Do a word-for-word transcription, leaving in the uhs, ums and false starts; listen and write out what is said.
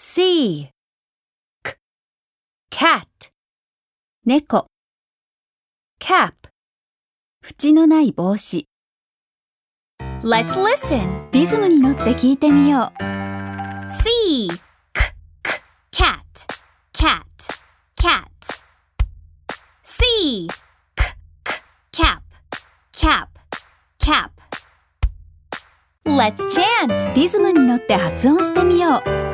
C K cat 猫 cap 縁のない帽子 Let's listen. リズムに乗って聞いてみよう C K K cat cat cat C K K cap cap cap Let's chant. リズムに乗って発音してみよう